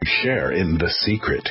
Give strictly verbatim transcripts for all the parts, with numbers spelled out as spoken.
Share in the secret.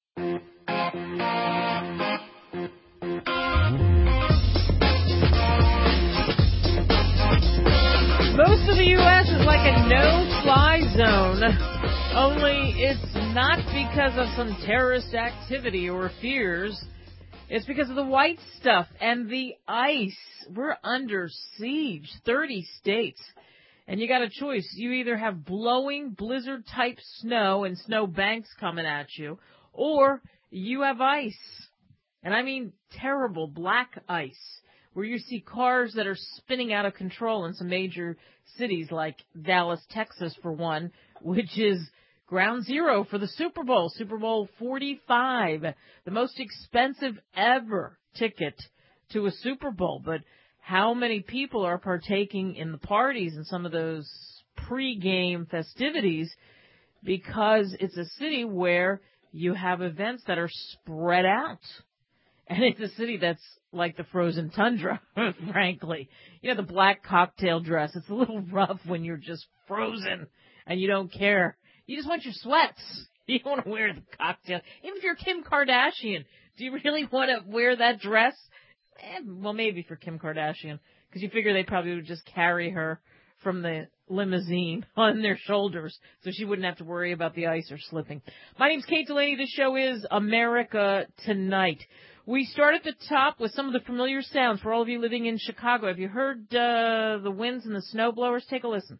Most of the U S is like a no-fly zone, only it's not because of some terrorist activity or fears. It's because of the white stuff and the ice. We're under siege, thirty states. And you got a choice. You either have blowing blizzard-type snow and snow banks coming at you, or you have ice. And I mean terrible black ice, where you see cars that are spinning out of control in some major cities like Dallas, Texas, for one, which is ground zero for the Super Bowl, Super Bowl forty-five, the most expensive ever ticket to a Super Bowl. But how many people are partaking in the parties and some of those pre-game festivities, because it's a city where you have events that are spread out. And it's a city that's like the frozen tundra, frankly. You know, the black cocktail dress, it's a little rough when you're just frozen and you don't care. You just want your sweats. You don't want to wear the cocktail. Even if you're Kim Kardashian, do you really want to wear that dress? Eh, well, maybe for Kim Kardashian, because you figure they probably would just carry her from the limousine on their shoulders, so she wouldn't have to worry about the ice or slipping. My name's Kate Delaney. This show is America Tonight. We start at the top with some of the familiar sounds for all of you living in Chicago. Have you heard uh, the winds and the snow blowers? Take a listen.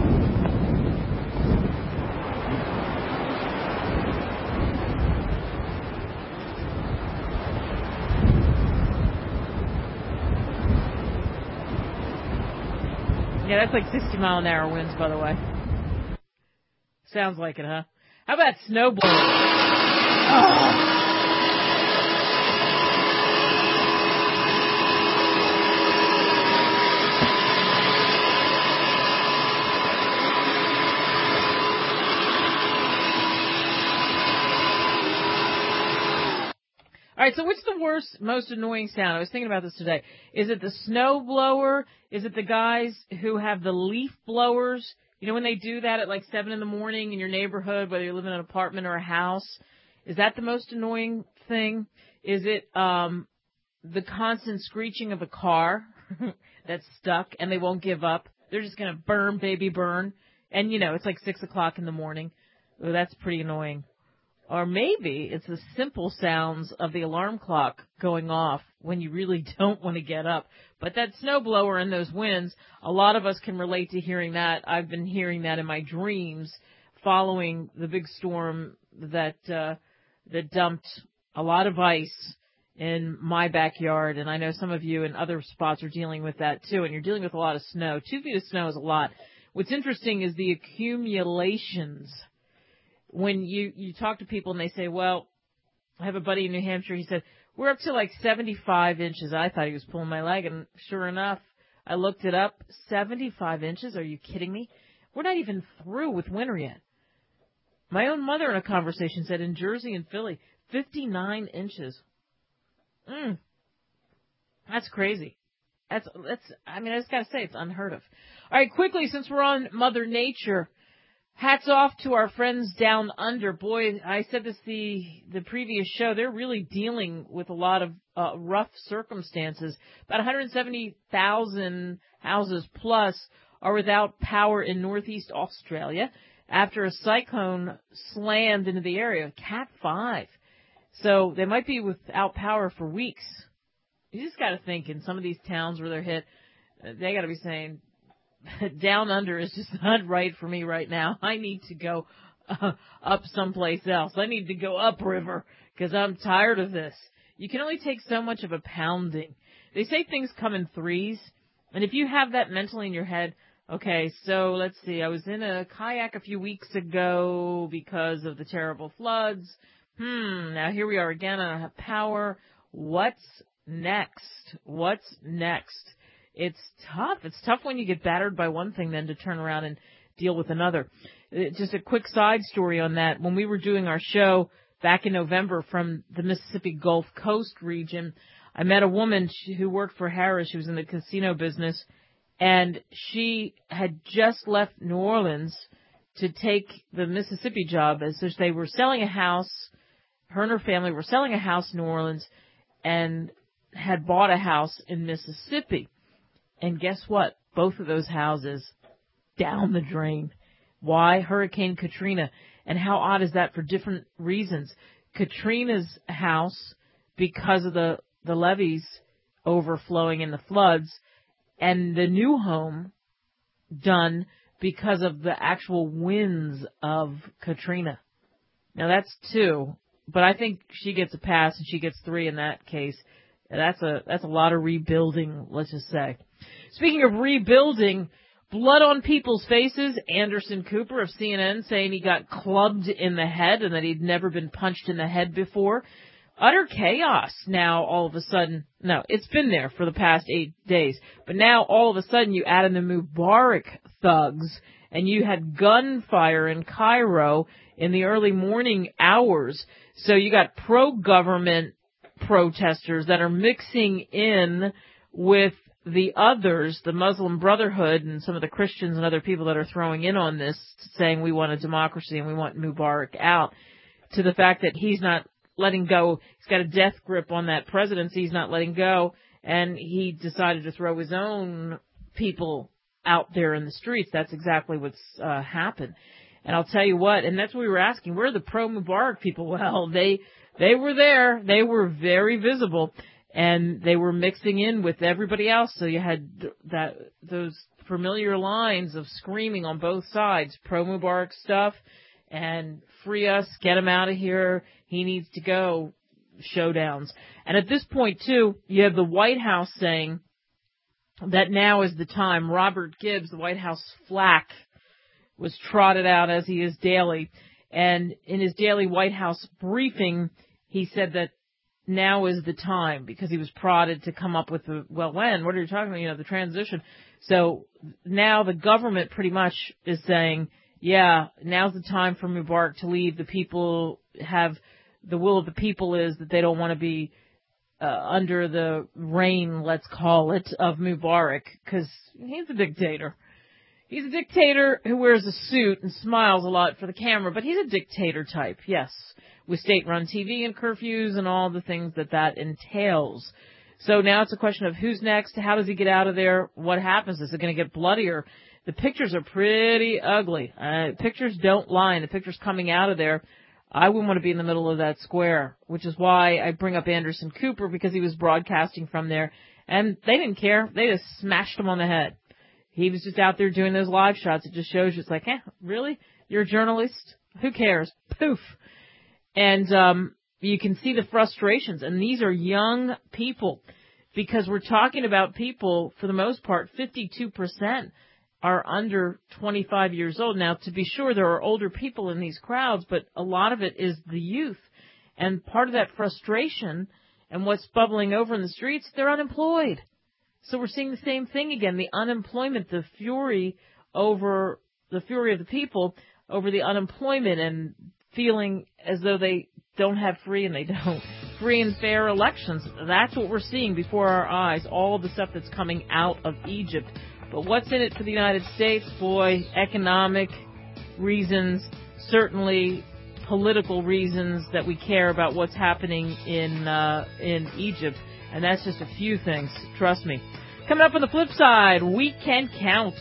Yeah, that's like sixty mile an hour winds, by the way. Sounds like it, huh? How about snow blowers? Oh. All right, so what's the worst, most annoying sound? I was thinking about this today. Is it the snow blower? Is it the guys who have the leaf blowers? You know, when they do that at like seven in the morning in your neighborhood, whether you live in an apartment or a house? Is that the most annoying thing? Is it um the constant screeching of a car that's stuck and they won't give up? They're just going to burn, baby, burn. And, you know, it's like six o'clock in the morning. Well, that's pretty annoying. Or maybe it's the simple sounds of the alarm clock going off when you really don't want to get up. But that snowblower and those winds, a lot of us can relate to hearing that. I've been hearing that in my dreams following the big storm that uh, that dumped a lot of ice in my backyard. And I know some of you in other spots are dealing with that too. And you're dealing with a lot of snow. Two feet of snow is a lot. What's interesting is the accumulations. When you, you talk to people and they say, well, I have a buddy in New Hampshire, he said, we're up to like seventy-five inches. I thought he was pulling my leg, and sure enough, I looked it up. seventy-five inches? Are you kidding me? We're not even through with winter yet. My own mother in a conversation said in Jersey and Philly, fifty-nine inches. Mm. That's crazy. That's, that's, I mean, I just gotta say, it's unheard of. All right, quickly, since we're on Mother Nature, hats off to our friends down under. Boy, I said this the the previous show. They're really dealing with a lot of uh, rough circumstances. About one hundred seventy thousand houses plus are without power in northeast Australia after a cyclone slammed into the area, Cat five. So they might be without power for weeks. You just got to think in some of these towns where they're hit, they got to be saying, down under is just not right for me right now. I need to go uh, up someplace else. I need to go upriver because I'm tired of this. You can only take so much of a pounding. They say things come in threes, and if you have that mentally in your head, okay, so let's see, I was in a kayak a few weeks ago because of the terrible floods. Hmm, now here we are again. I don't have power. What's next? What's next? It's tough. It's tough when you get battered by one thing then to turn around and deal with another. Just a quick side story on that. When we were doing our show back in November from the Mississippi Gulf Coast region, I met a woman who worked for Harris. She was in the casino business, and she had just left New Orleans to take the Mississippi job. As so they were selling a house, her and her family were selling a house in New Orleans and had bought a house in Mississippi. And guess what? Both of those houses down the drain. Why? Hurricane Katrina. And how odd is that for different reasons? Katrina's house, because of the, the levees overflowing and the floods, and the new home done because of the actual winds of Katrina. Now that's two, but I think she gets a pass and she gets three in that case. That's a that's a lot of rebuilding, let's just say. Speaking of rebuilding, blood on people's faces. Anderson Cooper of C N N saying he got clubbed in the head and that he'd never been punched in the head before. Utter chaos now all of a sudden. No, it's been there for the past eight days. But now all of a sudden you add in the Mubarak thugs and you had gunfire in Cairo in the early morning hours. So you got pro-government protesters that are mixing in with the others, the Muslim Brotherhood and some of the Christians and other people that are throwing in on this, saying we want a democracy and we want Mubarak out, to the fact that he's not letting go. He's got a death grip on that presidency. He's not letting go. And he decided to throw his own people out there in the streets. That's exactly what's uh, happened. And I'll tell you what, and that's what we were asking, where are the pro-Mubarak people? Well, they they were there. They were very visible. And they were mixing in with everybody else. So you had that those familiar lines of screaming on both sides, pro-Mubarak stuff and free us, get him out of here, he needs to go, showdowns. And at this point, too, you have the White House saying that now is the time. Robert Gibbs, the White House flack, was trotted out as he is daily. And in his daily White House briefing, he said that now is the time, because he was prodded to come up with the, well, when? What are you talking about? You know, the transition. So now the government pretty much is saying, yeah, now's the time for Mubarak to leave. The people have, the will of the people is that they don't want to be uh, under the reign, let's call it, of Mubarak, because he's a dictator. He's a dictator who wears a suit and smiles a lot for the camera, but he's a dictator type, yes, with state-run T V and curfews and all the things that that entails. So now it's a question of who's next, how does he get out of there, what happens, is it going to get bloodier? The pictures are pretty ugly. Uh, pictures don't lie, and the pictures coming out of there, I wouldn't want to be in the middle of that square, which is why I bring up Anderson Cooper, because he was broadcasting from there, and they didn't care. They just smashed him on the head. He was just out there doing those live shots. It just shows you, it's like, eh, really? You're a journalist? Who cares? Poof. And um, you can see the frustrations, and these are young people, because we're talking about people, for the most part, fifty-two percent are under twenty-five years old. Now, to be sure, there are older people in these crowds, but a lot of it is the youth. And part of that frustration and what's bubbling over in the streets, they're unemployed. So we're seeing the same thing again, the unemployment, the fury over, the fury of the people over the unemployment and feeling as though they don't have free, and they don't, free and fair elections. That's what we're seeing before our eyes, all the stuff that's coming out of Egypt. But what's in it for the United States? Boy, economic reasons, certainly political reasons that we care about what's happening in uh, in Egypt. And that's just a few things, trust me. Coming up on the flip side, we can count.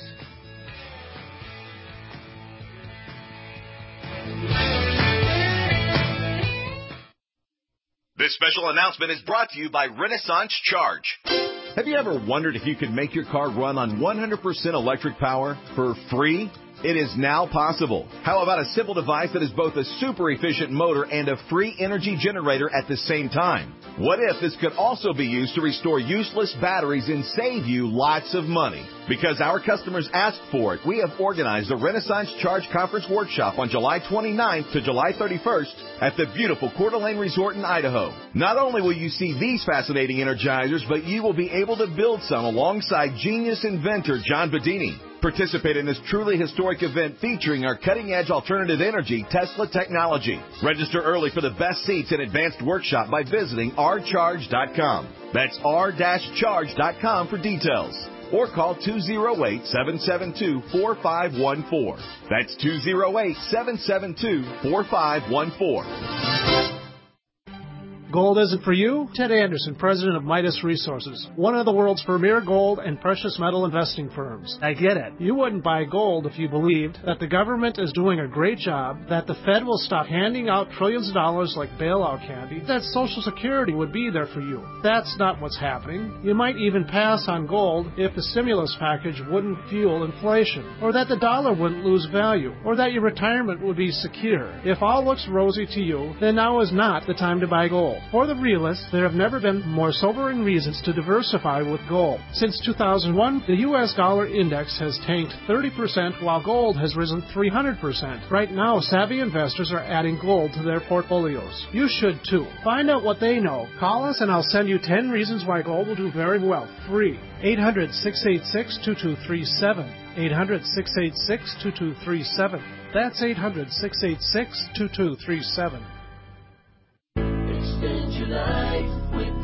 This special announcement is brought to you by Renaissance Charge. Have you ever wondered if you could make your car run on one hundred percent electric power for free? It is now possible. How about a simple device that is both a super efficient motor and a free energy generator at the same time? What if this could also be used to restore useless batteries and save you lots of money? Because our customers asked for it, we have organized a Renaissance Charge Conference Workshop on July twenty-ninth to July thirty-first at the beautiful Coeur d'Alene Resort in Idaho. Not only will you see these fascinating energizers, but you will be able to build some alongside genius inventor John Bedini. Participate in this truly historic event featuring our cutting-edge alternative energy Tesla technology. Register early for the best seats and advanced workshop by visiting r charge dot com. That's r dash charge dot com for details. or call two oh eight, seven seven two, four five one four. That's two oh eight, seven seven two, four five one four. Gold isn't for you? Ted Anderson, president of Midas Resources, one of the world's premier gold and precious metal investing firms. I get it. You wouldn't buy gold if you believed that the government is doing a great job, that the Fed will stop handing out trillions of dollars like bailout candy, that Social Security would be there for you. That's not what's happening. You might even pass on gold if the stimulus package wouldn't fuel inflation, or that the dollar wouldn't lose value, or that your retirement would be secure. If all looks rosy to you, then now is not the time to buy gold. For the realists, there have never been more sobering reasons to diversify with gold. Since two thousand one, the U S dollar index has tanked thirty percent while gold has risen three hundred percent. Right now, savvy investors are adding gold to their portfolios. You should too. Find out what they know. Call us and I'll send you ten reasons why gold will do very well, free. eight hundred, six eight six, two two three seven. eight hundred, six eight six, two two three seven. That's eight hundred, six eight six, two two three seven. Extend your life with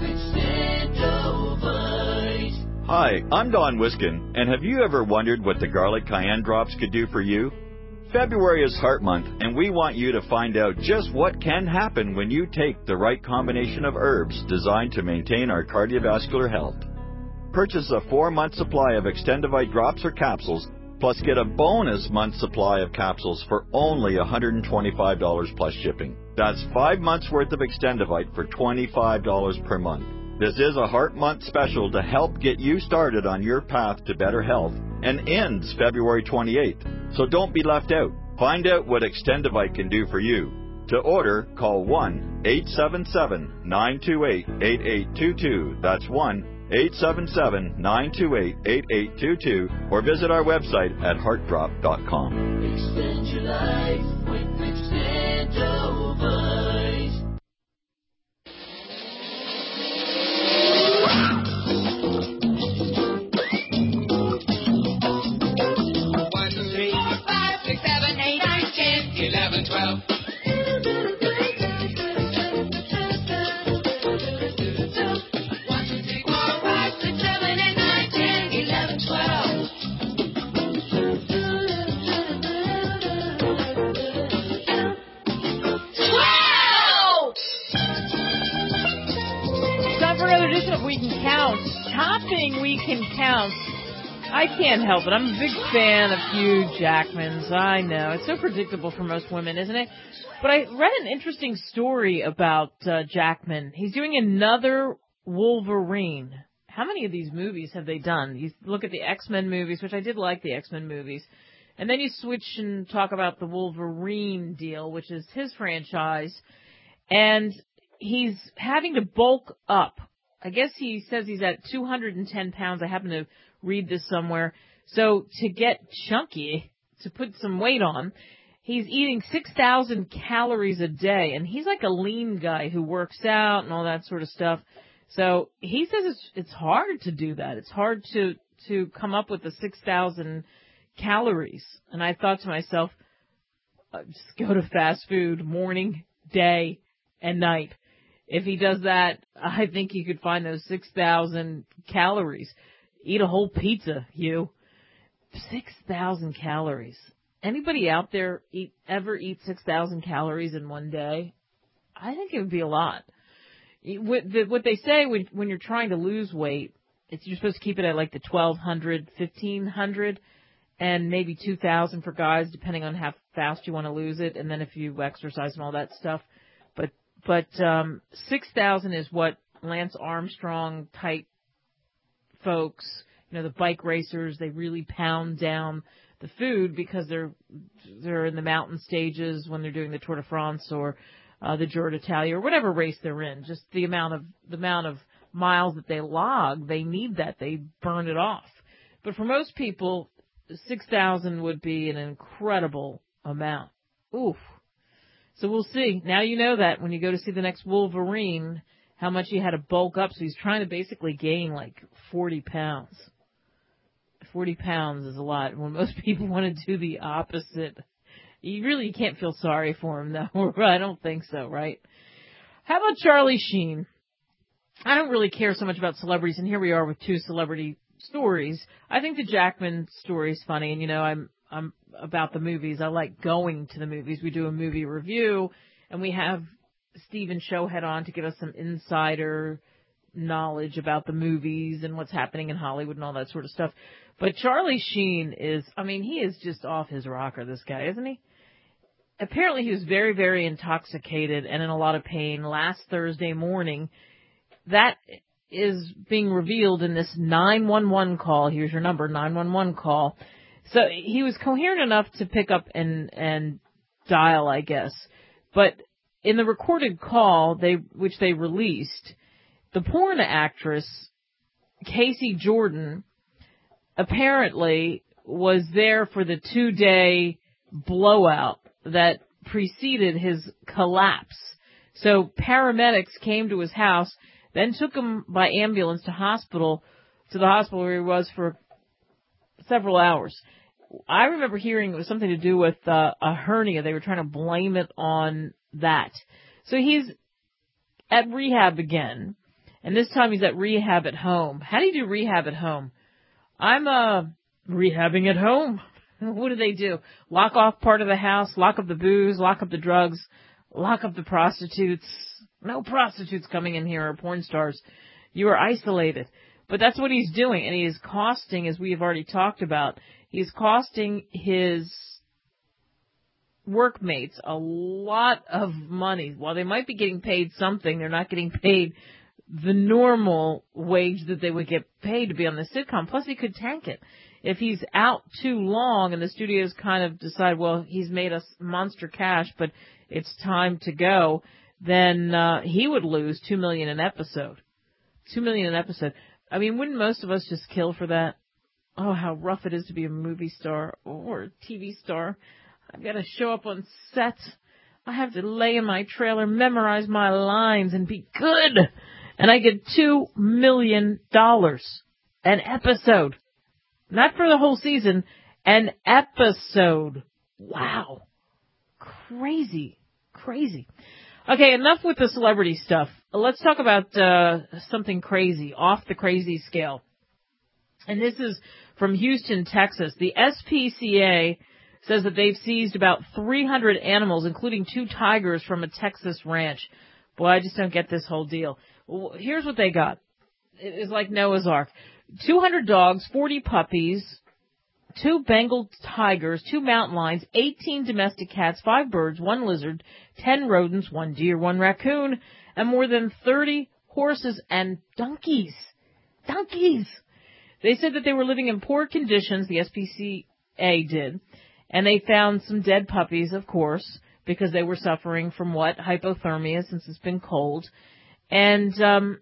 Extendovite. Hi, I'm Don Wiskin, and have you ever wondered what the garlic cayenne drops could do for you? February is Heart Month, and we want you to find out just what can happen when you take the right combination of herbs designed to maintain our cardiovascular health. Purchase a four-month supply of Extendovite drops or capsules, plus get a bonus month supply of capsules for only one hundred twenty-five dollars plus shipping. That's five months worth of Extendovite for twenty-five dollars per month. This is a Heart Month special to help get you started on your path to better health and ends February twenty-eighth. So don't be left out. Find out what Extendovite can do for you. To order, call one eight seven seven, nine two eight, eight eight two two. That's one eight seven seven, nine two eight, eight eight two two, or visit our website at heart drop dot com. Extend your life with Extendovite. One, two, three, four, five, six, seven, eight, nine, ten, eleven, twelve. We Can Count, topping We Can Count. I can't help it. I'm a big fan of Hugh Jackman's. I know. It's so predictable for most women, isn't it? But I read an interesting story about uh, Jackman. He's doing another Wolverine. How many of these movies have they done? You look at the X-Men movies, which I did like the X-Men movies. And then you switch and talk about the Wolverine deal, which is his franchise. And he's having to bulk up. I guess he says he's at two hundred ten pounds. I happen to read this somewhere. So to get chunky, to put some weight on, he's eating six thousand calories a day. And he's like a lean guy who works out and all that sort of stuff. So he says it's, it's hard to do that. It's hard to, to come up with the six thousand calories. And I thought to myself, uh, just go to fast food morning, day, and night. If he does that, I think he could find those six thousand calories. Eat a whole pizza, you. six thousand calories. Anybody out there eat, ever eat six thousand calories in one day? I think it would be a lot. What they say when, when you're trying to lose weight, it's you're supposed to keep it at like the twelve hundred, fifteen hundred, and maybe two thousand for guys, depending on how fast you want to lose it, and then if you exercise and all that stuff. But But um, six thousand is what Lance Armstrong type folks, you know, the bike racers, they really pound down the food because they're they're in the mountain stages when they're doing the Tour de France or uh, the Giro d'Italia or whatever race they're in. Just the amount of the amount of miles that they log, they need that. They burn it off. But for most people, six thousand would be an incredible amount. Oof. So we'll see. Now you know that when you go to see the next Wolverine, how much he had to bulk up. So he's trying to basically gain like forty pounds. forty pounds is a lot. When most people want to do the opposite. You really can't feel sorry for him, though. I don't think so, right? How about Charlie Sheen? I don't really care so much about celebrities, and here we are with two celebrity stories. I think the Jackman story is funny, and you know, I'm I'm about the movies. I like going to the movies. We do a movie review, and we have Stephen Showhead on to give us some insider knowledge about the movies and what's happening in Hollywood and all that sort of stuff. But Charlie Sheen is, I mean, he is just off his rocker, this guy, isn't he? Apparently he was very, very intoxicated and in a lot of pain last Thursday morning. That is being revealed in this nine one one call. Here's your number, nine one one call. So he was coherent enough to pick up and, and dial, I guess. But in the recorded call, they which they released, the porn actress, Casey Jordan, apparently was there for the two-day blowout that preceded his collapse. So paramedics came to his house, then took him by ambulance to hospital, to the hospital where he was for several hours. I remember hearing it was something to do with uh, a hernia. They were trying to blame it on that. So he's at rehab again, and this time he's at rehab at home. How do you do rehab at home? I'm uh, rehabbing at home. What do they do? Lock off part of the house, lock up the booze, lock up the drugs, lock up the prostitutes. No prostitutes coming in here or porn stars. You are isolated. But that's what he's doing, and he is costing, as we have already talked about, he's costing his workmates a lot of money. While they might be getting paid something, they're not getting paid the normal wage that they would get paid to be on the sitcom. Plus, he could tank it. If he's out too long and the studios kind of decide, well, he's made us monster cash, but it's time to go, then uh, he would lose two million dollars an episode. Two million dollars an episode. I mean, wouldn't most of us just kill for that? Oh, how rough it is to be a movie star or a T V star. I've got to show up on set. I have to lay in my trailer, memorize my lines, and be good. And I get two million dollars an episode. Not for the whole season, an episode. Wow. Crazy. Crazy. Okay, enough with the celebrity stuff. Let's talk about uh, something crazy, off the crazy scale. And this is from Houston, Texas. The S P C A says that they've seized about three hundred animals, including two tigers from a Texas ranch. Boy, I just don't get this whole deal. Well, here's what they got. It's like Noah's Ark. two hundred dogs, forty puppies, two Bengal tigers, two mountain lions, eighteen domestic cats, five birds, one lizard, ten rodents, one deer, one raccoon, and more than thirty horses and donkeys. Donkeys! They said that they were living in poor conditions, the S P C A did, and they found some dead puppies, of course, because they were suffering from what? Hypothermia, since it's been cold. And, um,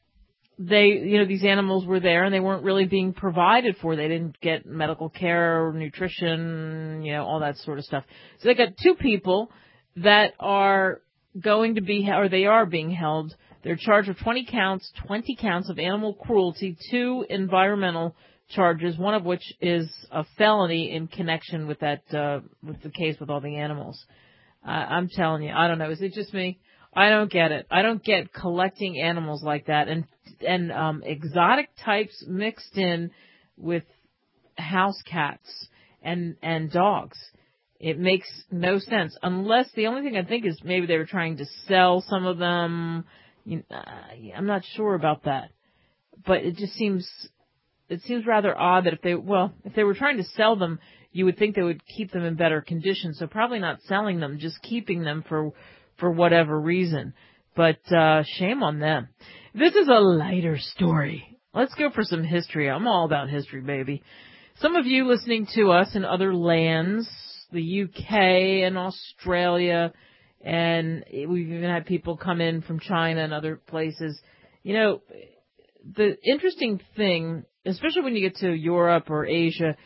they, you know, these animals were there and they weren't really being provided for. They didn't get medical care or nutrition, you know, all that sort of stuff. So they got two people that are going to be, or they are being held. They're charged with twenty counts, twenty counts of animal cruelty, two environmental charges, one of which is a felony in connection with that, uh, with the case with all the animals. Uh, I'm telling you, I don't know. Is it just me? I don't get it. I don't get collecting animals like that and and um, exotic types mixed in with house cats and and dogs. It makes no sense unless the only thing I think is maybe they were trying to sell some of them. You know, I'm not sure about that, but it just seems it seems rather odd that if they well if they were trying to sell them, you would think they would keep them in better condition. So probably not selling them, just keeping them for. for whatever reason. But uh shame on them. This is a lighter story. Let's go for some history. I'm all about history, baby. Some of you listening to us in other lands, the U K and Australia, and we've even had people come in from China and other places. You know, the interesting thing, especially when you get to Europe or Asia,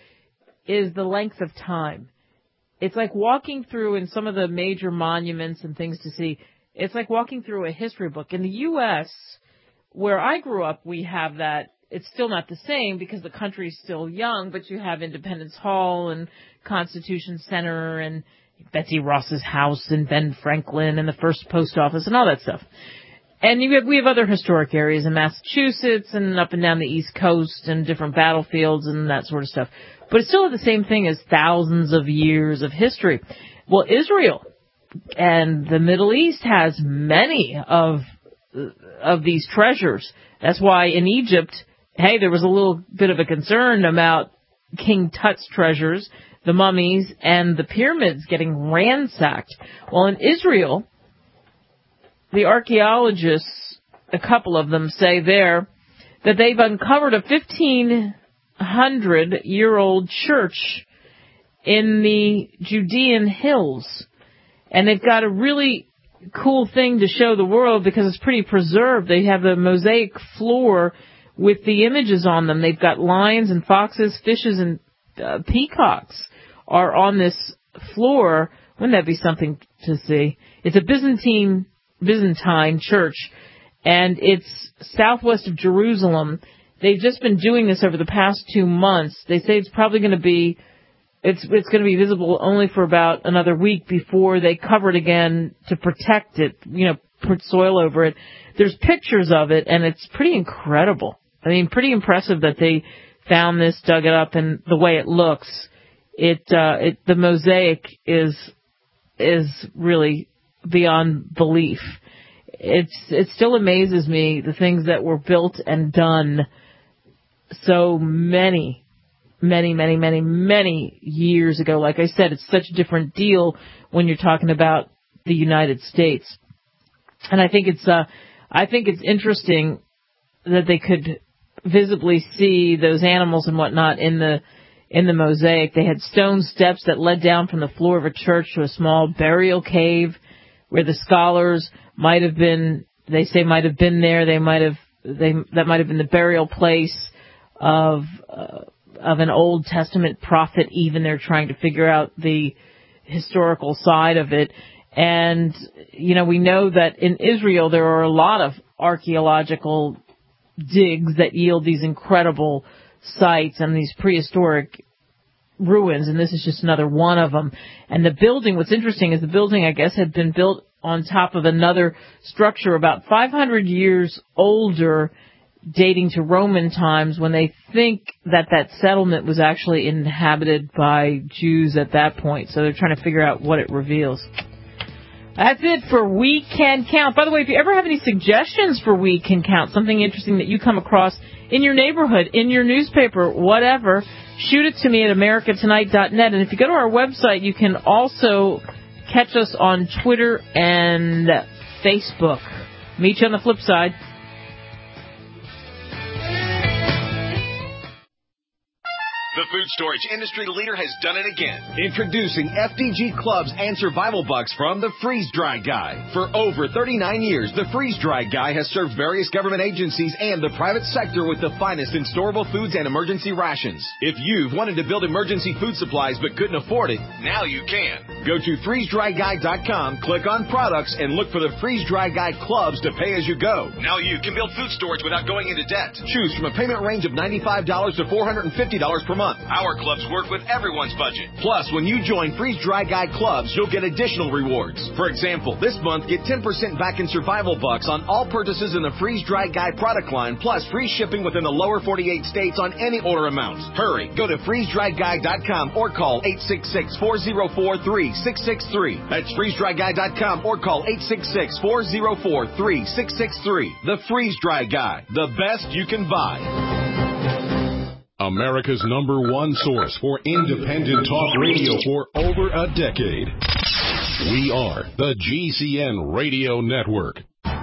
is the length of time. It's like walking through in some of the major monuments and things to see. It's like walking through a history book. In the U S, where I grew up, we have that. It's still not the same because the country's still young, but you have Independence Hall and Constitution Center and Betsy Ross's house and Ben Franklin and the first post office and all that stuff. And you have, we have other historic areas in Massachusetts and up and down the East Coast and different battlefields and that sort of stuff. But it's still the same thing as thousands of years of history. Well, Israel and the Middle East has many of of these treasures. That's why in Egypt, hey, there was a little bit of a concern about King Tut's treasures, the mummies, and the pyramids getting ransacked. Well, in Israel, the archaeologists, a couple of them, say there that they've uncovered a fifteen hundred year old church in the Judean hills. And they've got a really cool thing to show the world because it's pretty preserved. They have a mosaic floor with the images on them. They've got lions and foxes, fishes and uh, peacocks are on this floor. Wouldn't that be something to see? It's a Byzantine Byzantine church, and it's southwest of Jerusalem. They've just been doing this over the past two months. They say it's probably going to be It's it's going to be visible only for about another week before they cover it again to protect it, you know, put soil over it. There's pictures of it, and it's pretty incredible. I mean, pretty impressive that they found this, dug it up, and the way it looks. It, uh, it the mosaic is is really beyond belief. It's it still amazes me, the things that were built and done so many Many, many, many, many years ago. Like I said, it's such a different deal when you're talking about the United States. And I think it's, uh, I think it's interesting that they could visibly see those animals and whatnot in the, in the mosaic. They had stone steps that led down from the floor of a church to a small burial cave where the scholars might have been, they say might have been there. They might have, they, that might have been the burial place of, uh, of an Old Testament prophet. Even they're trying to figure out the historical side of it. And, you know, we know that in Israel there are a lot of archaeological digs that yield these incredible sites and these prehistoric ruins, and this is just another one of them. And the building, what's interesting is the building, I guess, had been built on top of another structure about five hundred years older, dating to Roman times, when they think that that settlement was actually inhabited by Jews at that point. So they're trying to figure out what it reveals. That's it for We Can Count. By the way, if you ever have any suggestions for We Can Count, something interesting that you come across in your neighborhood, in your newspaper, whatever, shoot it to me at america tonight dot net. And if you go to our website, you can also catch us on Twitter and Facebook. Meet you on the flip side. The food storage industry leader has done it again. Introducing F D G Clubs and Survival Bucks from the Freeze Dry Guy. For over thirty-nine years, the Freeze Dry Guy has served various government agencies and the private sector with the finest in storable foods and emergency rations. If you've wanted to build emergency food supplies but couldn't afford it, now you can. Go to freeze dry guy dot com, click on products, and look for the Freeze Dry Guy Clubs to pay as you go. Now you can build food storage without going into debt. Choose from a payment range of ninety-five dollars to four hundred fifty dollars per month. Our clubs work with everyone's budget. Plus, when you join Freeze Dry Guy Clubs, you'll get additional rewards. For example, this month, get ten percent back in Survival Bucks on all purchases in the Freeze Dry Guy product line, plus free shipping within the lower forty-eight states on any order amount. Hurry, go to freeze dry guy dot com or call eight six six, four zero four, three six six three. That's freeze dry guy dot com or call eight six six, four zero four, three six six three. The Freeze Dry Guy, the best you can buy. America's number one source for independent talk radio for over a decade. We are the G C N Radio Network.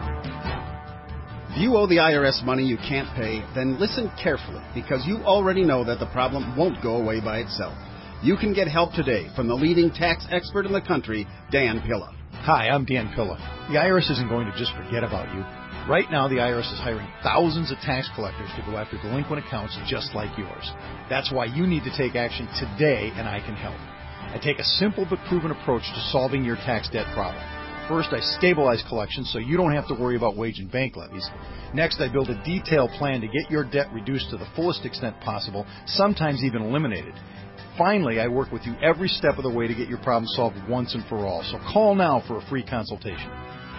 If you owe the I R S money you can't pay, then listen carefully, because you already know that the problem won't go away by itself. You can get help today from the leading tax expert in the country, Dan Pilla. Hi, I'm Dan Pilla. The I R S isn't going to just forget about you. Right now, the I R S is hiring thousands of tax collectors to go after delinquent accounts just like yours. That's why you need to take action today, and I can help. I take a simple but proven approach to solving your tax debt problem. First, I stabilize collections so you don't have to worry about wage and bank levies. Next, I build a detailed plan to get your debt reduced to the fullest extent possible, sometimes even eliminated. Finally, I work with you every step of the way to get your problem solved once and for all. So call now for a free consultation.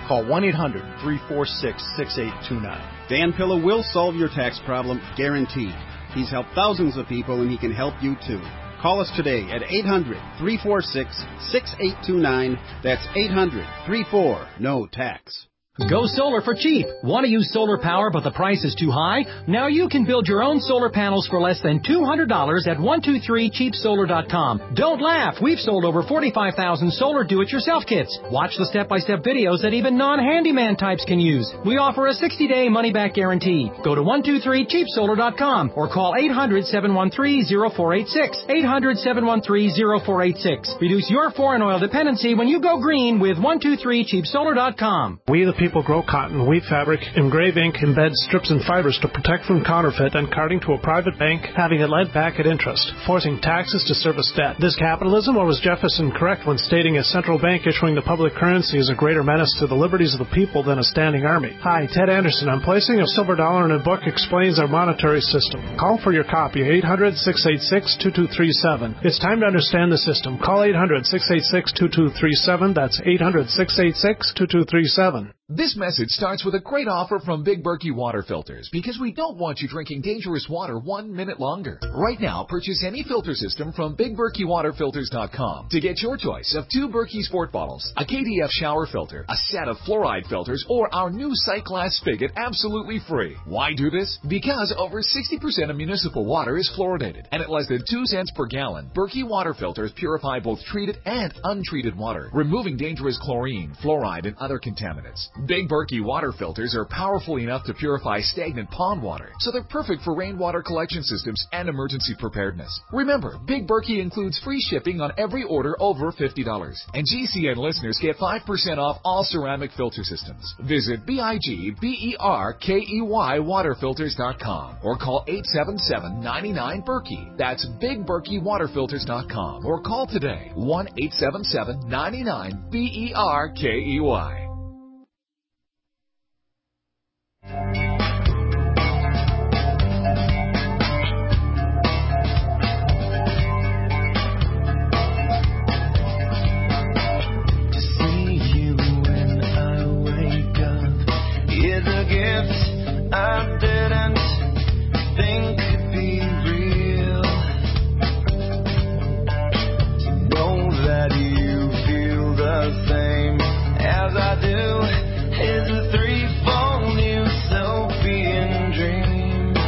Call one eight hundred, three four six, six eight two nine. Dan Pilla will solve your tax problem, guaranteed. He's helped thousands of people, and he can help you too. Call us today at eight hundred, three four six, six eight two nine. That's eight hundred, three four, no tax. Go solar for cheap. Want to use solar power but the price is too high? Now you can build your own solar panels for less than two hundred dollars at one two three cheap solar dot com. Don't laugh. We've sold over forty-five thousand solar do-it-yourself kits. Watch the step-by-step videos that even non-handyman types can use. We offer a sixty-day money-back guarantee. Go to one two three cheap solar dot com or call eight hundred, seven one three, zero four eight six. eight hundred, seven one three, zero four eight six. Reduce your foreign oil dependency when you go green with one two three cheap solar dot com. We the people grow cotton, weave fabric, engrave ink, embed strips and fibers to protect from counterfeit and carting to a private bank, having it lent back at interest, forcing taxes to service debt. This capitalism, or was Jefferson correct when stating a central bank issuing the public currency is a greater menace to the liberties of the people than a standing army? Hi, Ted Anderson. I'm placing a silver dollar in a book explains our monetary system. Call for your copy, eight hundred, six eight six, two two three seven. It's time to understand the system. Call eight hundred, six eight six, two two three seven. That's eight hundred, six eight six, two two three seven. This message starts with a great offer from Big Berkey Water Filters, because we don't want you drinking dangerous water one minute longer. Right now, purchase any filter system from Big Berkey Water Filters dot com to get your choice of two Berkey Sport bottles, a K D F shower filter, a set of fluoride filters, or our new sight glass spigot absolutely free. Why do this? Because over sixty percent of municipal water is fluoridated, and at less than two cents per gallon, Berkey Water Filters purify both treated and untreated water, removing dangerous chlorine, fluoride, and other contaminants. Big Berkey water filters are powerful enough to purify stagnant pond water, so they're perfect for rainwater collection systems and emergency preparedness. Remember, Big Berkey includes free shipping on every order over fifty dollars. And G C N listeners get five percent off all ceramic filter systems. Visit B I G B E R K E Y water filters dot com or call eight seven seven, nine nine, Berkey. That's Big Berkey water filters dot com or call today, one eight seven seven, nine nine, B E R K E Y. I didn't think could be real. To know that you feel the same as I do is a threefold utopian dream.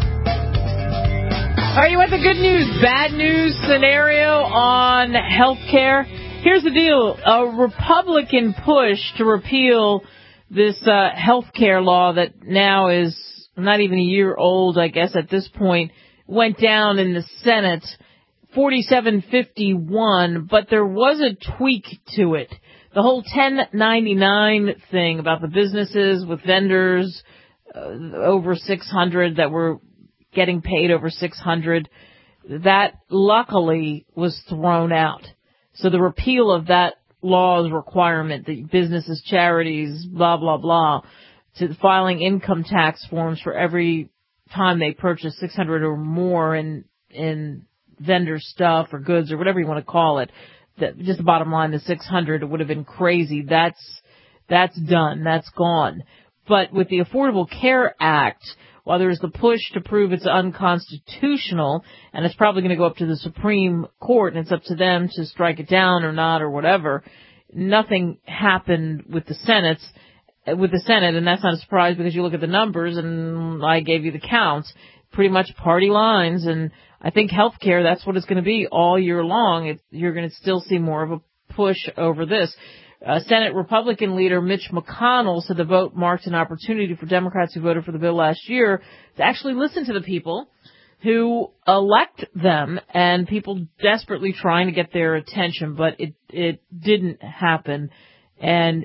All right, you want the good news, bad news scenario on health care? Here's the deal. A Republican push to repeal this uh, health care law that now is not even a year old, I guess, at this point, went down in the Senate, forty-seven fifty-one, but there was a tweak to it. The whole ten ninety-nine thing about the businesses with vendors uh, over six hundred that were getting paid over six hundred, that luckily was thrown out. So the repeal of that law's requirement that businesses, charities, blah, blah, blah, to filing income tax forms for every time they purchase six hundred or more in, in vendor stuff or goods or whatever you want to call it. That just the bottom line, the six hundred, it would have been crazy. That's, that's done. That's gone. But with the Affordable Care Act, while there's the push to prove it's unconstitutional, and it's probably going to go up to the Supreme Court, and it's up to them to strike it down or not or whatever, nothing happened with the Senate, with the Senate, and that's not a surprise because you look at the numbers, and I gave you the counts, pretty much party lines, and I think healthcare, that's what it's going to be all year long. It, you're going to still see more of a push over this. Uh, Senate Republican leader Mitch McConnell said the vote marked an opportunity for Democrats who voted for the bill last year to actually listen to the people who elect them and people desperately trying to get their attention, but it, it didn't happen. And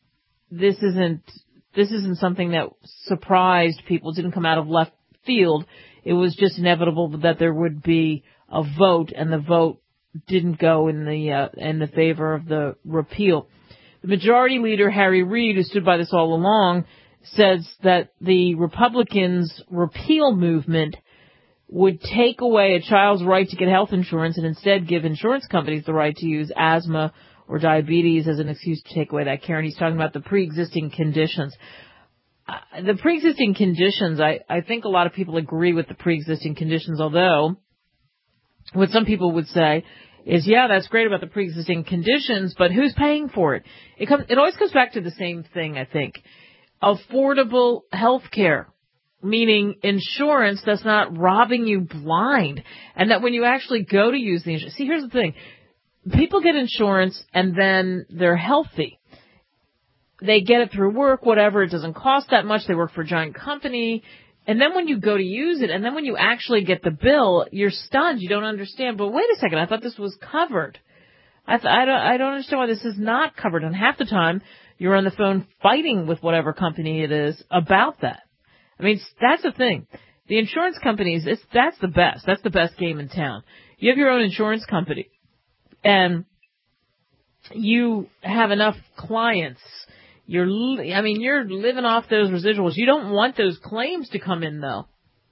this isn't, this isn't something that surprised people. It didn't come out of left field. It was just inevitable that there would be a vote, and the vote didn't go in the, uh, in the favor of the repeal. The majority leader, Harry Reid, who stood by this all along, says that the Republicans' repeal movement would take away a child's right to get health insurance and instead give insurance companies the right to use asthma or diabetes as an excuse to take away that care. And he's talking about the pre-existing conditions. Uh, the pre-existing conditions, I, I think a lot of people agree with the pre-existing conditions, although what some people would say is, yeah, that's great about the pre-existing conditions, but who's paying for it? It comes, it always comes back to the same thing, I think. Affordable health care, meaning insurance that's not robbing you blind, and that when you actually go to use the insurance. See, here's the thing. People get insurance and then they're healthy. They get it through work, whatever. It doesn't cost that much. They work for a giant company. And then when you go to use it, and then when you actually get the bill, you're stunned. You don't understand. But wait a second. I thought this was covered. I, th- I, don't, I don't understand why this is not covered. And half the time, you're on the phone fighting with whatever company it is about that. I mean, that's the thing. The insurance companies, it's, that's the best. That's the best game in town. You have your own insurance company, and you have enough clients. You're, I mean, you're living off those residuals. You don't want those claims to come in, though.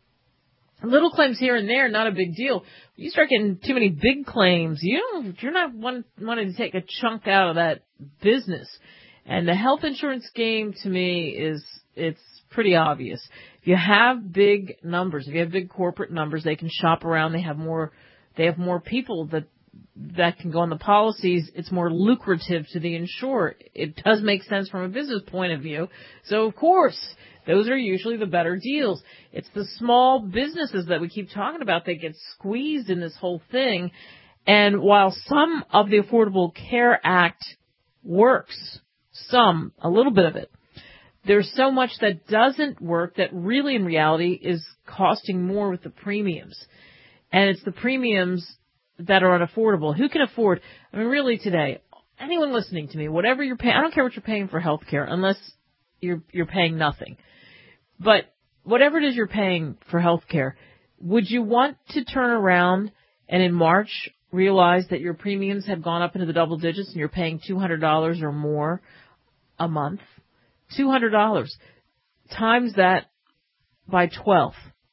Little claims here and there, not a big deal. You start getting too many big claims, you don't, you're not want, wanting to take a chunk out of that business. And the health insurance game, to me, is, it's pretty obvious. If you have big numbers, if you have big corporate numbers, they can shop around. They have more, they have more people that that can go on the policies. It's more lucrative to the insurer. It does make sense from a business point of view. So, of course, those are usually the better deals. It's the small businesses that we keep talking about that get squeezed in this whole thing. And while some of the Affordable Care Act works, some, a little bit of it, there's so much that doesn't work that really in reality is costing more with the premiums. And it's the premiums that are unaffordable. Who can afford? I mean, really today, anyone listening to me, whatever you're paying, I don't care what you're paying for health care unless you're, you're paying nothing. But whatever it is you're paying for health care, would you want to turn around and in March realize that your premiums have gone up into the double digits and you're paying two hundred dollars or more a month? two hundred dollars. Times that by twelve.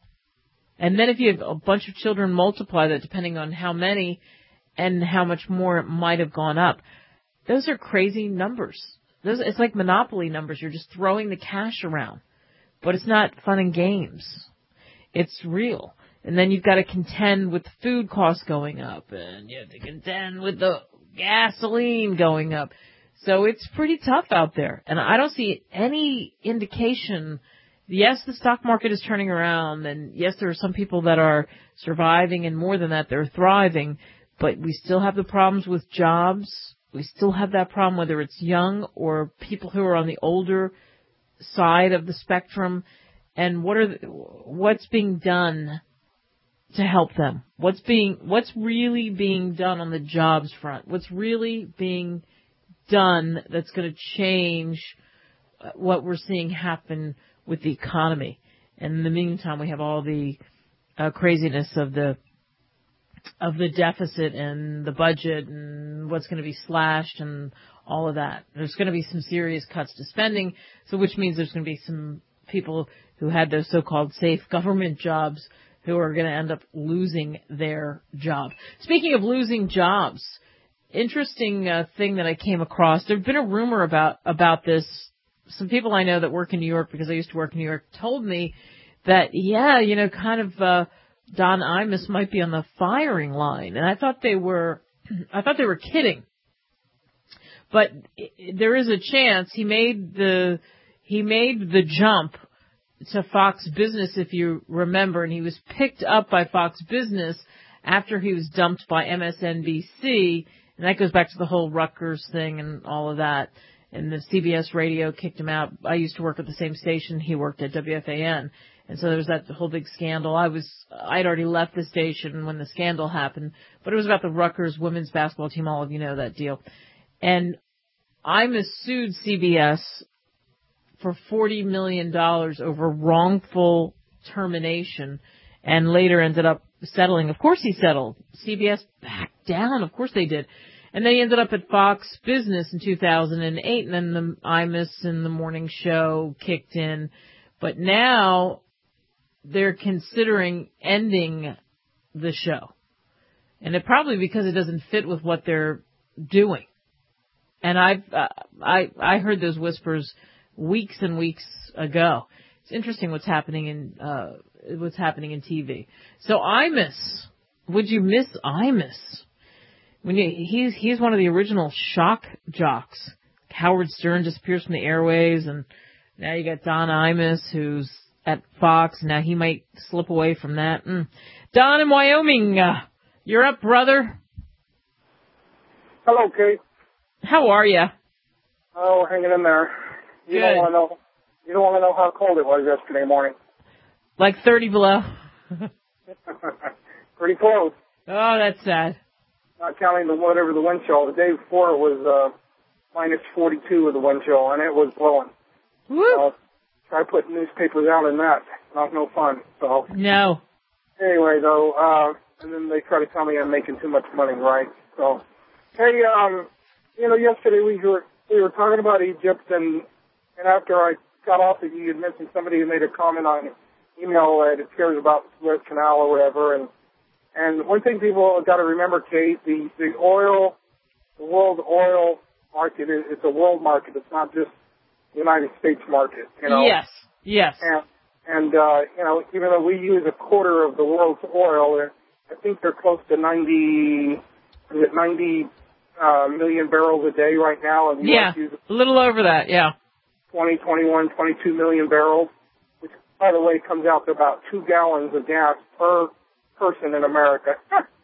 And then if you have a bunch of children, multiply that depending on how many and how much more it might have gone up. Those are crazy numbers. Those, it's like Monopoly numbers. You're just throwing the cash around. But it's not fun and games. It's real. And then you've got to contend with food costs going up. And you have to contend with the gasoline going up. So it's pretty tough out there. And I don't see any indication. Yes, the stock market is turning around, and yes, there are some people that are surviving, and more than that, they're thriving, but we still have the problems with jobs. We still have that problem, whether it's young or people who are on the older side of the spectrum, and what are the, what's being done to help them? What's being, what's really being done on the jobs front? What's really being done that's going to change what we're seeing happen with the economy? And in the meantime, we have all the uh, craziness of the of the deficit and the budget and what's going to be slashed and all of that. There's going to be some serious cuts to spending, so which means there's going to be some people who had those so-called safe government jobs who are going to end up losing their job. Speaking of losing jobs, interesting uh, thing that I came across. There's been a rumor about about this. Some people I know that work in New York, because I used to work in New York, told me that, yeah, you know, kind of uh, Don Imus might be on the firing line. And I thought they were, I thought they were kidding. But there is a chance he made the, he made the jump to Fox Business, if you remember, and he was picked up by Fox Business after he was dumped by M S N B C. And that goes back to the whole Rutgers thing and all of that. And the C B S radio kicked him out. I used to work at the same station. He worked at W F A N. And so there was that whole big scandal. I was, I'd already left the station when the scandal happened, but it was about the Rutgers women's basketball team. All of you know that deal. And Imus sued C B S for forty million dollars over wrongful termination and later ended up settling. Of course he settled. C B S backed down. Of course they did. And then he ended up at Fox Business in two thousand eight, and then the Imus and the morning show kicked in. But now they're considering ending the show. And it probably because it doesn't fit with what they're doing. And I've uh, I I heard those whispers weeks and weeks ago. It's interesting what's happening in uh, what's happening in T V. So Imus, would you miss Imus? When you, he's he's one of the original shock jocks. Howard Stern disappears from the airwaves, and now you got Don Imus, who's at Fox. Now he might slip away from that. Mm. Don in Wyoming, uh, you're up, brother. Hello, Kate. How are you? Oh, hanging in there. You Good. don't want to know. You don't want to know how cold it was yesterday morning. Like thirty below. Pretty close. Oh, that's sad. Not counting the whatever the wind chill. The day before it was uh, minus forty-two with the wind chill, and it was blowing. Woo! Uh, try putting newspapers out in that. Not no fun. So. No. Anyway, though, uh, and then they try to tell me I'm making too much money, right? So, hey, um, you know, yesterday we were we were talking about Egypt, and and after I got off of you, you mentioned somebody who made a comment on email that it cares about the Suez Canal or whatever, and and one thing people have got to remember, Kate, the the oil, the world oil market is it's a world market. It's not just the United States market, you know. Yes. Yes. And and uh, you know, even though we use a quarter of the world's oil, I think they're close to ninety, is it ninety uh, million barrels a day right now, and the Yeah, U S uses a little over that. Yeah. twenty, twenty-one, twenty-two million barrels, which, by the way, comes out to about two gallons of gas per person in America.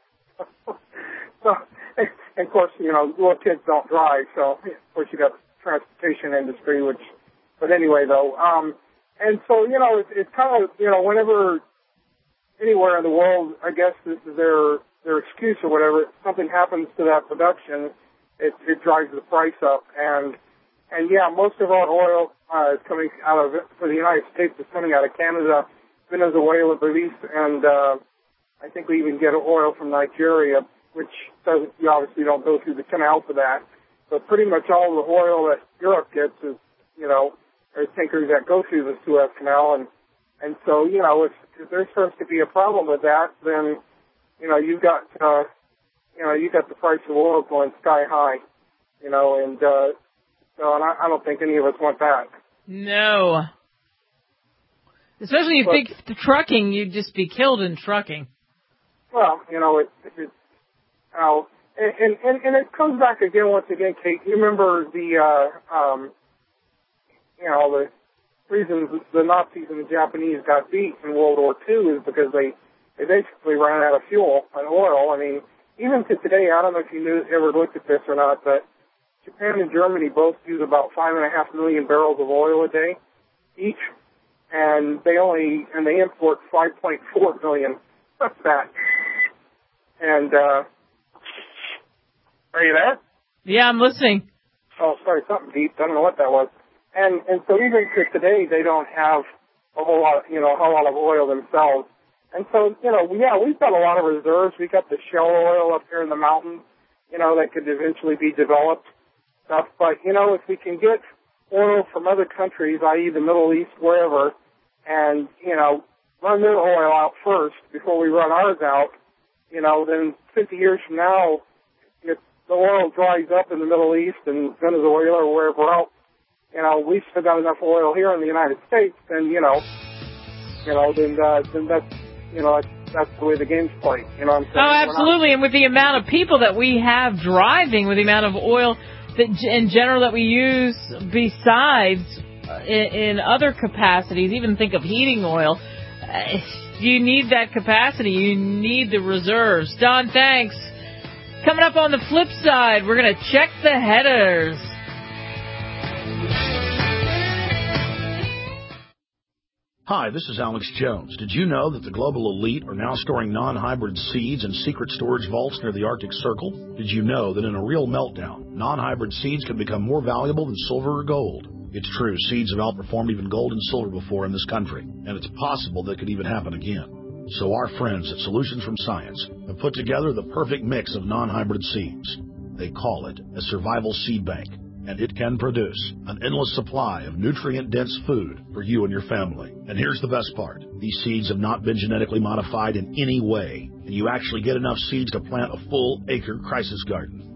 So, and of course, you know, little kids don't drive, so of course you got the transportation industry, which, but anyway, though, um, and so, you know, it's, it's kind of, you know, whenever anywhere in the world, I guess this is their their excuse or whatever, if something happens to that production, it, it drives the price up, and and yeah, most of our oil uh, is coming out of, for the United States, is coming out of Canada, Venezuela, Belize, and uh, I think we even get oil from Nigeria, which doesn't, you obviously don't go through the canal for that. But pretty much all the oil that Europe gets is, you know, are tankers that go through the Suez Canal, and and so, you know, if, if there starts to be a problem with that, then, you know, you've got, uh, you know, you got the price of oil going sky high, you know, and uh, so, and I, I don't think any of us want that. No. Especially if But, big the trucking, you'd just be killed in trucking. Well, you know, it, it, uh, and, and, and it comes back again, once again, Kate, you remember the, uh, um, you know, the reason the Nazis and the Japanese got beat in World War Two is because they, they basically ran out of fuel and oil. I mean, even to today, I don't know if you knew, ever looked at this or not, but Japan and Germany both use about five and a half million barrels of oil a day each, and they only, and they import five point four million. What's that? And, uh, are you there? Yeah, I'm listening. Oh, sorry, something deep. I don't know what that was. And, and so even to today, they don't have a whole lot, you know, a whole lot of oil themselves. And so, you know, yeah, we've got a lot of reserves. We got the shale oil up here in the mountains, you know, that could eventually be developed stuff. But, you know, if we can get oil from other countries, that is the Middle East, wherever, and, you know, run their oil out first before we run ours out, you know, then fifty years from now, if the oil dries up in the Middle East and Venezuela or wherever else, you know, we've still got enough oil here in the United States, then, you know, you know, then, uh, then that's, you know, that's, that's the way the game's played. You know what I'm saying? Oh, absolutely. And with the amount of people that we have driving, with the amount of oil that in general that we use besides in, in other capacities, even think of heating oil, you need that capacity. You need the reserves. Don, thanks. Coming up on the flip side, we're going to check the headers. Hi, this is Alex Jones. Did you know that the global elite are now storing non-hybrid seeds in secret storage vaults near the Arctic Circle? Did you know that in a real meltdown, non-hybrid seeds can become more valuable than silver or gold? It's true, seeds have outperformed even gold and silver before in this country, and it's possible that could even happen again. So our friends at Solutions from Science have put together the perfect mix of non-hybrid seeds. They call it a survival seed bank, and it can produce an endless supply of nutrient-dense food for you and your family. And here's the best part. These seeds have not been genetically modified in any way, and you actually get enough seeds to plant a full acre crisis garden.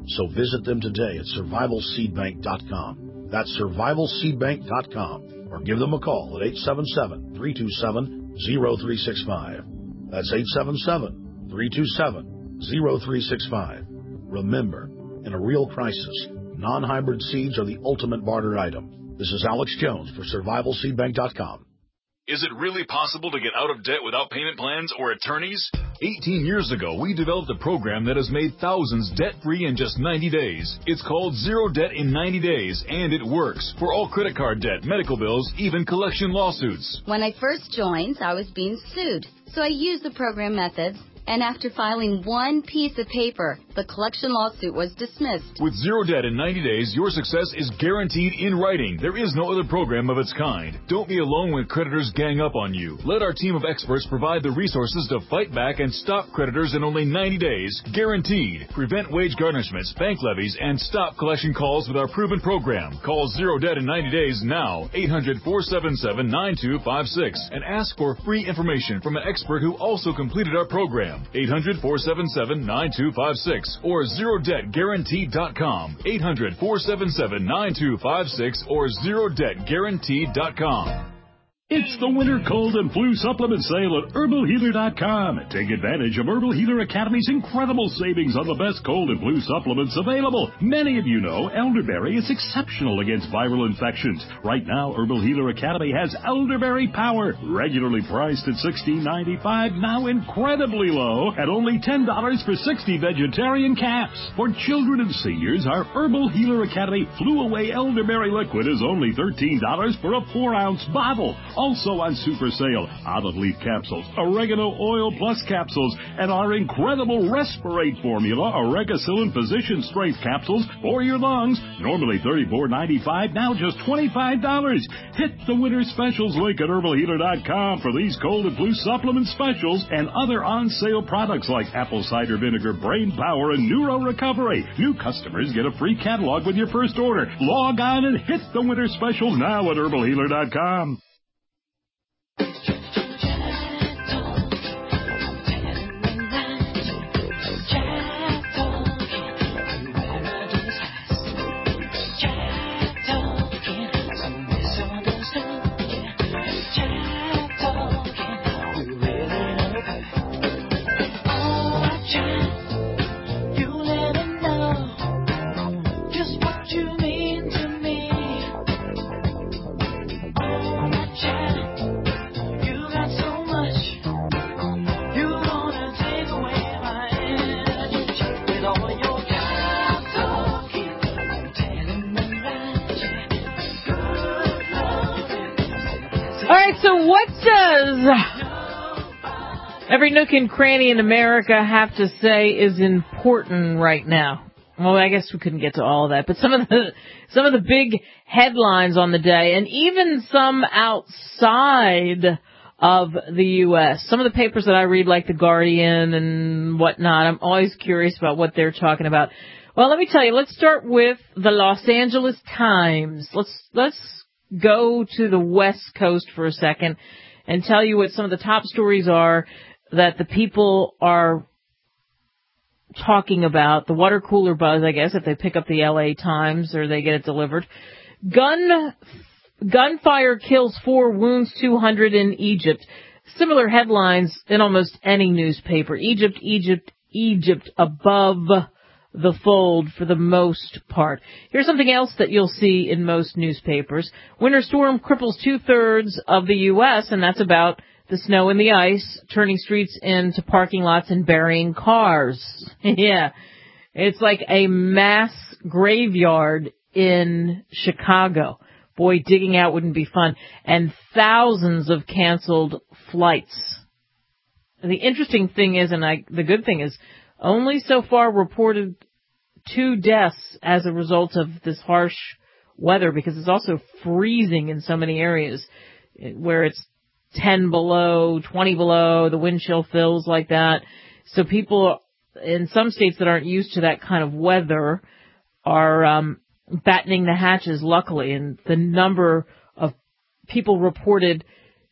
So visit them today at survival seed bank dot com. That's survival seed bank dot com. Or give them a call at eight seven seven, three two seven, zero three six five. That's eight seven seven, three two seven, zero three six five. Remember, in a real crisis, non-hybrid seeds are the ultimate barter item. This is Alex Jones for survival seed bank dot com. Is it really possible to get out of debt without payment plans or attorneys? eighteen years ago, we developed a program that has made thousands debt-free in just ninety days. It's called Zero Debt in ninety days, and it works for all credit card debt, medical bills, even collection lawsuits. When I first joined, I was being sued, so I used the program methods. And after filing one piece of paper, the collection lawsuit was dismissed. With Zero Debt in ninety days, your success is guaranteed in writing. There is no other program of its kind. Don't be alone when creditors gang up on you. Let our team of experts provide the resources to fight back and stop creditors in only ninety days, guaranteed. Prevent wage garnishments, bank levies, and stop collection calls with our proven program. Call Zero Debt in ninety days now, eight hundred, four seven seven, nine two five six, and ask for free information from an expert who also completed our program. eight hundred, four seven seven, nine two five six or zero debt guaranteed dot com. eight hundred, four seven seven, nine two five six or zero debt guaranteed dot com. It's the winter cold and flu supplement sale at herbal healer dot com. Take advantage of Herbal Healer Academy's incredible savings on the best cold and flu supplements available. Many of you know elderberry is exceptional against viral infections. Right now, Herbal Healer Academy has Elderberry Power, regularly priced at sixteen ninety-five, now incredibly low at only ten dollars for sixty vegetarian caps. For children and seniors, our Herbal Healer Academy Flew Away Elderberry Liquid is only thirteen dollars for a four ounce bottle. Also on super sale, olive leaf capsules, oregano oil plus capsules, and our incredible Respirate formula, Oregacillin Physician Strength capsules for your lungs. Normally thirty-four ninety-five, now just twenty-five dollars. Hit the winter specials link at herbal healer dot com for these cold and flu supplement specials and other on sale products like apple cider vinegar, brain power, and neuro recovery. New customers get a free catalog with your first order. Log on and hit the winter specials now at herbal healer dot com. So what does every nook and cranny in America have to say is important right now? Well, I guess we couldn't get to all of that, but some of the some of the big headlines on the day, and even some outside of the U S Some of the papers that I read, like The Guardian and whatnot, I'm always curious about what they're talking about. Well, let me tell you, let's start with the Los Angeles Times. Let's let's go to the West Coast for a second and tell you what some of the top stories are that the people are talking about. The water cooler buzz, I guess, if they pick up the L A Times or they get it delivered. Gun gunfire kills four, wounds two hundred in Egypt. Similar headlines in almost any newspaper. Egypt, Egypt, Egypt above the fold for the most part. Here's something else that you'll see in most newspapers. Winter storm cripples two-thirds of the U S, and that's about the snow and the ice, turning streets into parking lots and burying cars. Yeah. It's like a mass graveyard in Chicago. Boy, digging out wouldn't be fun. And thousands of canceled flights. And the interesting thing is, and I, the good thing is, only so far reported two deaths as a result of this harsh weather, because it's also freezing in so many areas where it's ten below, twenty below, the wind chill feels like that. So people in some states that aren't used to that kind of weather are um, battening the hatches, luckily, and the number of people reported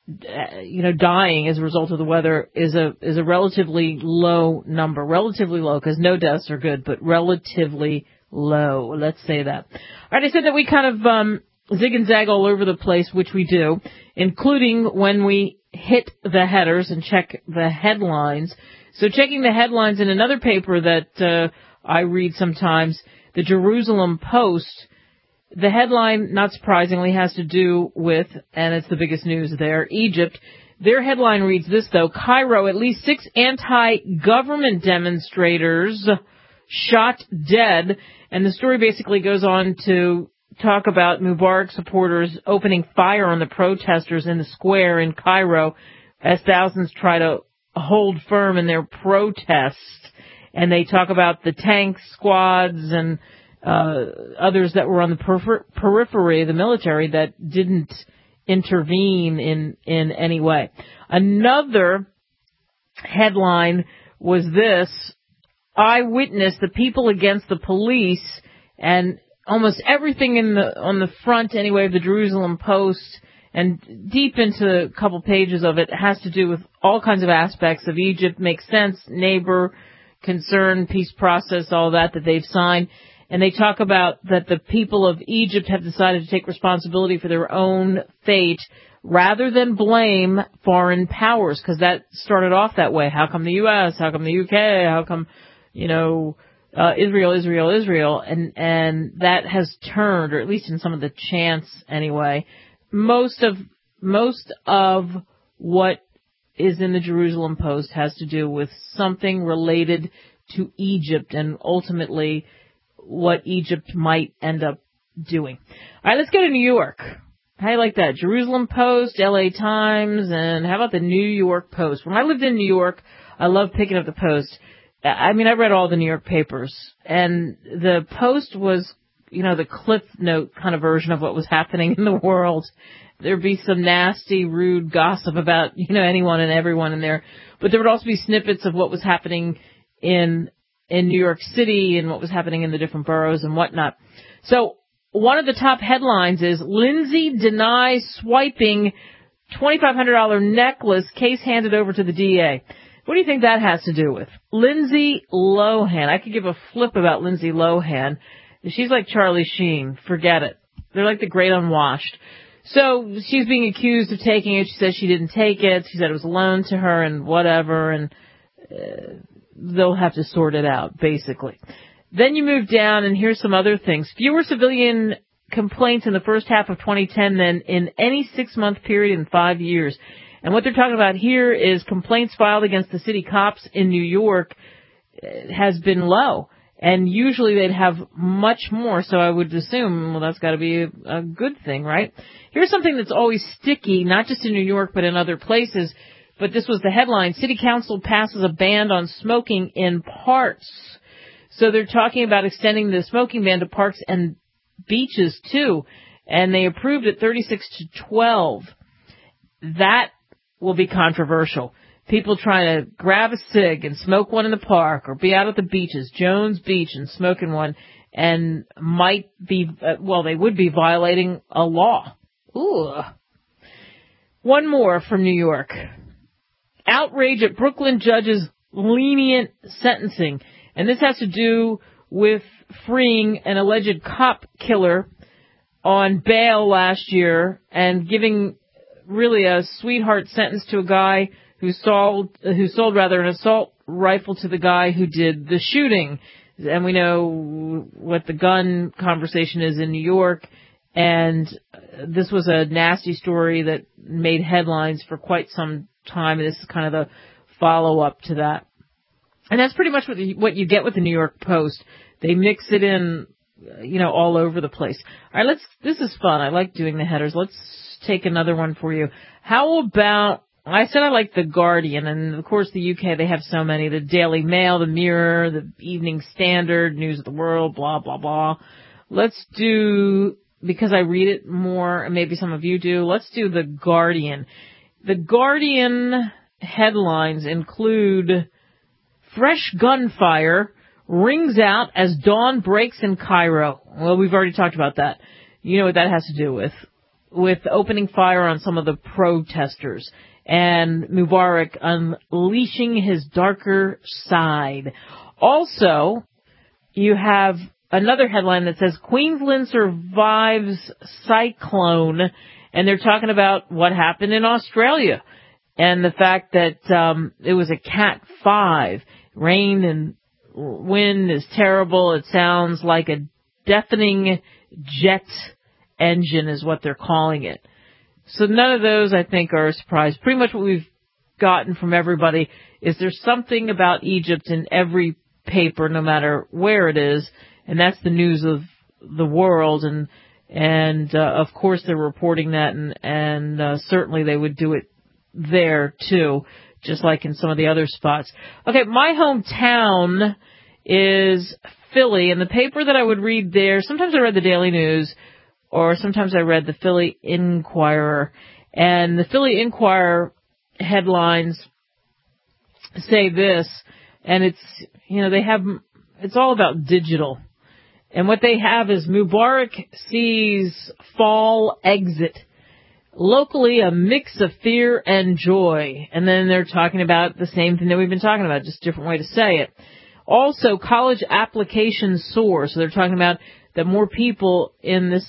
uh, you know, dying as a result of the weather is a is a relatively low number. Relatively low, because no deaths are good, but relatively low. Let's say that. All right, I said that we kind of um, zig and zag all over the place, which we do, including when we hit the headers and check the headlines. So checking the headlines in another paper that uh, I read sometimes, the Jerusalem Post, the headline, not surprisingly, has to do with, and it's the biggest news there, Egypt. Their headline reads this, though: Cairo, at least six anti-government demonstrators shot dead. And the story basically goes on to talk about Mubarak supporters opening fire on the protesters in the square in Cairo as thousands try to hold firm in their protest. And they talk about the tank squads and uh others that were on the peripher- periphery of the military that didn't intervene in, in any way. Another headline was this: Eyewitness, the people against the police, and almost everything in the on the front, anyway, of the Jerusalem Post and deep into a couple pages of it has to do with all kinds of aspects of Egypt. Makes sense, neighbor, concern, peace process, all that that they've signed. And they talk about that the people of Egypt have decided to take responsibility for their own fate rather than blame foreign powers, because that started off that way. How come the U S? How come the U K? How come, you know, uh, Israel, Israel, Israel? And, and that has turned, or at least in some of the chants anyway, most of, most of what is in the Jerusalem Post has to do with something related to Egypt and ultimately what Egypt might end up doing. All right, let's go to New York. How do you like that? Jerusalem Post, L A Times, and how about the New York Post? When I lived in New York, I loved picking up the Post. I mean, I read all the New York papers, and the Post was, you know, the Cliff Note kind of version of what was happening in the world. There'd be some nasty, rude gossip about, you know, anyone and everyone in there. But there would also be snippets of what was happening in in New York City and what was happening in the different boroughs and whatnot. So one of the top headlines is Lindsay denies swiping twenty-five hundred dollars necklace, case handed over to the D A. What do you think that has to do with? Lindsay Lohan. I could give a flip about Lindsay Lohan. She's like Charlie Sheen. Forget it. They're like the great unwashed. So she's being accused of taking it. She says she didn't take it. She said it was a loan to her and whatever, and uh, they'll have to sort it out, basically. Then you move down, and here's some other things. Fewer civilian complaints in the first half of twenty ten than in any six-month period in five years. And what they're talking about here is complaints filed against the city cops in New York has been low. And usually they'd have much more, so I would assume, well, that's got to be a, a good thing, right? Here's something that's always sticky, not just in New York, but in other places. But this was the headline: City Council passes a ban on smoking in parks. So they're talking about extending the smoking ban to parks and beaches, too. And they approved it thirty-six to twelve. That will be controversial. People trying to grab a cig and smoke one in the park or be out at the beaches, Jones Beach, and smoking one, and might be, uh, well, they would be violating a law. Ooh. One more from New York. Outrage at Brooklyn judge's lenient sentencing. And this has to do with freeing an alleged cop killer on bail last year and giving really a sweetheart sentence to a guy who sold, who sold rather an assault rifle to the guy who did the shooting. And we know what the gun conversation is in New York. And this was a nasty story that made headlines for quite some time. And this is kind of the follow-up to that. And that's pretty much what, the, what you get with the New York Post. They mix it in, you know, all over the place. All right, let's, this is fun. I like doing the headers. Let's take another one for you. How about, I said I like The Guardian, and of course the U K, they have so many. The Daily Mail, the Mirror, the Evening Standard, News of the World, blah, blah, blah. Let's do, because I read it more, and maybe some of you do, let's do The Guardian. The Guardian headlines include fresh gunfire rings out as dawn breaks in Cairo. Well, we've already talked about that. You know what that has to do with. with opening fire on some of the protesters, and Mubarak unleashing his darker side. Also, you have another headline that says Queensland survives cyclone, and they're talking about what happened in Australia and the fact that um, it was a Cat five. Rain and wind is terrible. It sounds like a deafening jet engine is what they're calling it. So none of those, I think, are a surprise. Pretty much what we've gotten from everybody is there's something about Egypt in every paper, no matter where it is, and that's the news of the world. And and uh, of course they're reporting that, and and uh, certainly they would do it there too, just like in some of the other spots. Okay, my hometown is Philly, and the paper that I would read there, sometimes I read the Daily News, or sometimes I read the Philly Inquirer. And the Philly Inquirer headlines say this, and it's, you know, they have, it's all about digital. And what they have is Mubarak sees fall exit. Locally, a mix of fear and joy. And then they're talking about the same thing that we've been talking about, just a different way to say it. Also, college applications soar. So they're talking about that more people in this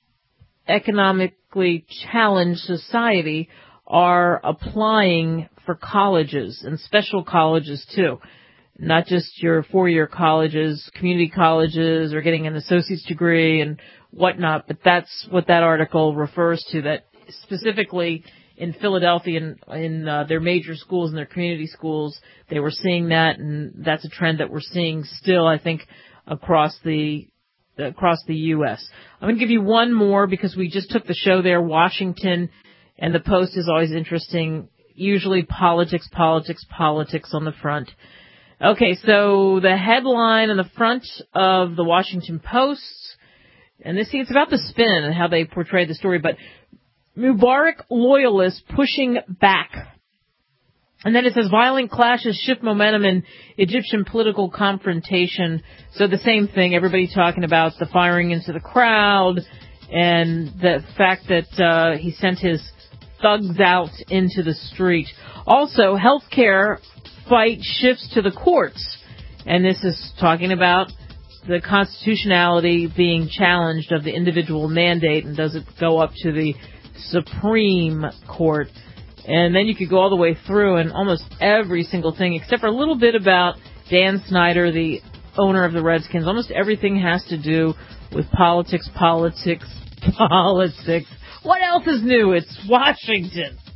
economically challenged society are applying for colleges, and special colleges too. Not just your four-year colleges, community colleges, or getting an associate's degree and whatnot, but that's what that article refers to, that specifically in Philadelphia and in uh, their major schools and their community schools, they were seeing that, and that's a trend that we're seeing still, I think, across the across the U S. I'm going to give you one more because we just took the show there, Washington, and the Post is always interesting, usually politics, politics, politics on the front. Okay, so the headline on the front of the Washington Post, and this, see, it's about the spin and how they portray the story, but Mubarak loyalists pushing back. And then it says violent clashes shift momentum in Egyptian political confrontation. So the same thing, everybody talking about the firing into the crowd and the fact that uh, he sent his thugs out into the street. Also, healthcare fight shifts to the courts. And this is talking about the constitutionality being challenged of the individual mandate, and does it go up to the Supreme Court. And then you could go all the way through, and almost every single thing, except for a little bit about Dan Snyder, the owner of the Redskins, almost everything has to do with politics, politics, politics. What else is new? It's Washington.